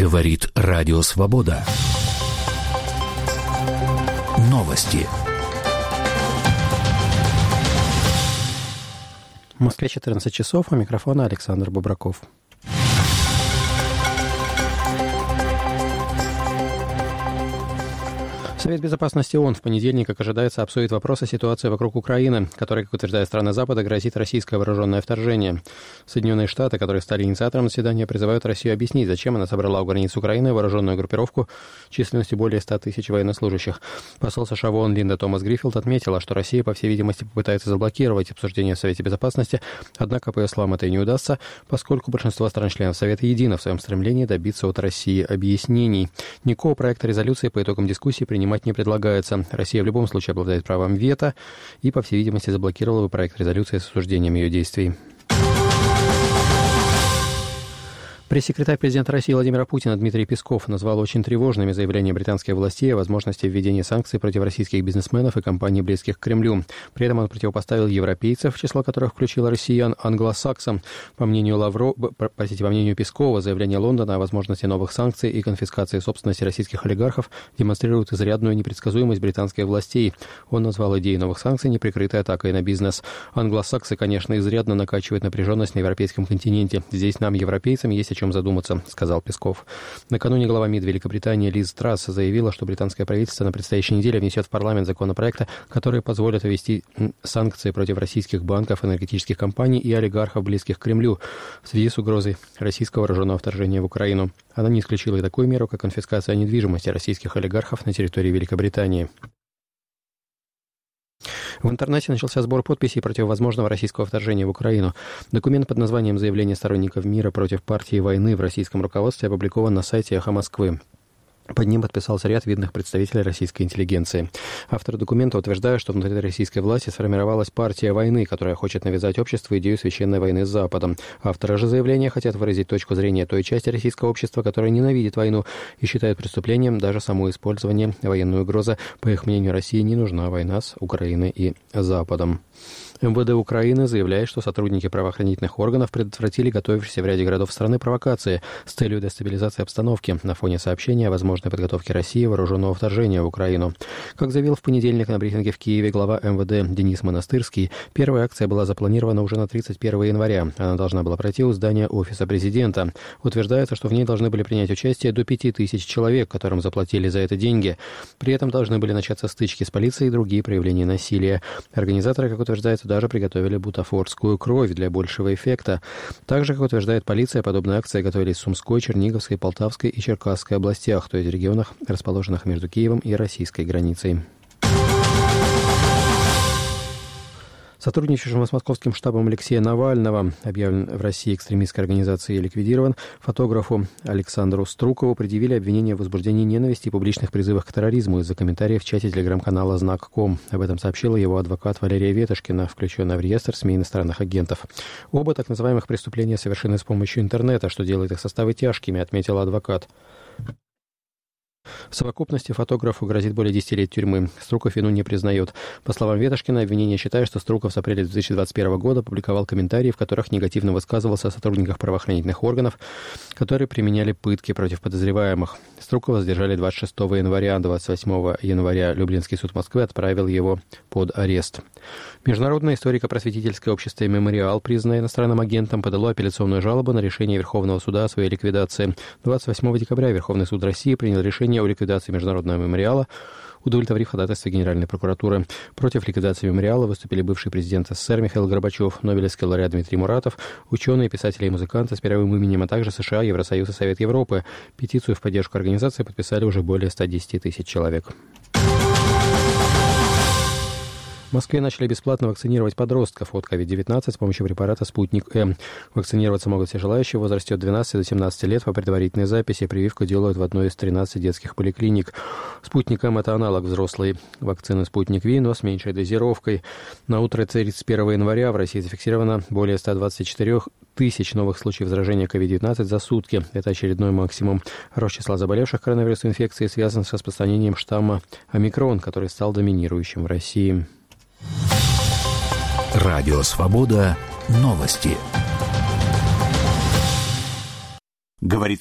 Говорит Радио Свобода. Новости. В Москве 14 часов, у микрофона Александр Бобраков. Совет Безопасности ООН в понедельник, как ожидается, обсудит вопрос о ситуации вокруг Украины, которой, как утверждают страны Запада, грозит российское вооруженное вторжение. Соединенные Штаты, которые стали инициатором заседания, призывают Россию объяснить, зачем она собрала у границ Украины вооруженную группировку численностью более 100 тысяч военнослужащих. Посол США в ООН Линда Томас-Гриффилд отметила, что Россия, по всей видимости, попытается заблокировать обсуждение в Совете Безопасности, однако, по ее словам, это и не удастся, поскольку большинство стран-членов Совета едино в своем стремлении добиться от России объяснений. Никакого проекта резолюции по итогам дискуссии принимать не предлагается. Россия в любом случае обладает правом вето и, по всей видимости, заблокировала бы проект резолюции с осуждением ее действий. Пресс-секретарь президента России Владимира Путина Дмитрий Песков назвал очень тревожными заявления британских властей о возможности введения санкций против российских бизнесменов и компаний, близких к Кремлю. При этом он противопоставил европейцев, в число которых включило россиян, англосаксам. По мнению Пескова, заявление Лондона о возможности новых санкций и конфискации собственности российских олигархов демонстрирует изрядную непредсказуемость британских властей. Он назвал идею новых санкций неприкрытой атакой на бизнес. Англосаксы, конечно, изрядно накачивают напряженность на европейском континенте. Здесь нам, европейцам, есть о чем задуматься, сказал Песков. Накануне глава МИД Великобритании Лиз Трасс заявила, что британское правительство на предстоящей неделе внесет в парламент законопроекты, которые позволят ввести санкции против российских банков, энергетических компаний и олигархов, близких к Кремлю, в связи с угрозой российского вооруженного вторжения в Украину. Она не исключила и такую меру, как конфискация недвижимости российских олигархов на территории Великобритании. В интернете начался сбор подписей против возможного российского вторжения в Украину. Документ под названием «Заявление сторонников мира против партии войны» в российском руководстве опубликован на сайте «Эхо Москвы». Под ним подписался ряд видных представителей российской интеллигенции. Авторы документа утверждают, что внутри российской власти сформировалась партия войны, которая хочет навязать обществу идею священной войны с Западом. Авторы же заявления хотят выразить точку зрения той части российского общества, которая ненавидит войну и считает преступлением даже само использование военной угрозы. По их мнению, России не нужна война с Украиной и Западом. МВД Украины заявляет, что сотрудники правоохранительных органов предотвратили готовившиеся в ряде городов страны провокации с целью дестабилизации обстановки на фоне сообщения о возможной подготовке России вооруженного вторжения в Украину. Как заявил в понедельник на брифинге в Киеве глава МВД Денис Монастырский, первая акция была запланирована уже на 31 января. Она должна была пройти у здания Офиса президента. Утверждается, что в ней должны были принять участие до 5000 человек, которым заплатили за это деньги. При этом должны были начаться стычки с полицией и другие проявления насилия. Организаторы, как утверждается, даже приготовили бутафорскую кровь для большего эффекта. Также, как утверждает полиция, подобные акции готовились в Сумской, Черниговской, Полтавской и Черкасской областях, то есть в регионах, расположенных между Киевом и российской границей. Сотрудничавшим с московским штабом Алексея Навального, объявлен в России экстремистской организацией ликвидирован, фотографу Александру Струкову предъявили обвинение в возбуждении ненависти и публичных призывах к терроризму из-за комментариев в чате телеграм-канала «Знак.ком». Об этом сообщила его адвокат Валерия Ветошкина, включенная в реестр СМИ иностранных агентов. Оба так называемых преступления совершены с помощью интернета, что делает их составы тяжкими, отметил адвокат. В совокупности фотографу грозит более 10 лет тюрьмы. Струков вину не признает. По словам Ветошкина, обвинение считает, что Струков с апреля 2021 года публиковал комментарии, в которых негативно высказывался о сотрудниках правоохранительных органов, которые применяли пытки против подозреваемых. Струкова задержали 26 января. 28 января Люблинский суд Москвы отправил его под арест. Международное историко-просветительское общество «Мемориал», признанное иностранным агентом, подало апелляционную жалобу на решение Верховного суда о своей ликвидации. 28 декабря Верховный суд России принял решение о ликвидации Международного мемориала, удовлетворив ходатайство Генеральной прокуратуры. Против ликвидации мемориала выступили бывший президент СССР Михаил Горбачев, нобелевский лауреат Дмитрий Муратов, ученые, писатели и музыканты с мировым именем, а также США, Евросоюз и Совет Европы. Петицию в поддержку организации подписали уже более 110 тысяч человек. В Москве начали бесплатно вакцинировать подростков от COVID-19 с помощью препарата «Спутник-М». Вакцинироваться могут все желающие в возрасте от 12 до 17 лет по предварительной записи. Прививку делают в одной из 13 детских поликлиник. «Спутник-М» – это аналог взрослой вакцины «Спутник-Ви», но с меньшей дозировкой. На утро 31 января в России зафиксировано более 124 тысяч новых случаев заражения COVID-19 за сутки. Это очередной максимум. Рост числа заболевших коронавирусной инфекцией связан с распространением штамма «Омикрон», который стал доминирующим в России. Радио Свобода. Новости. Говорит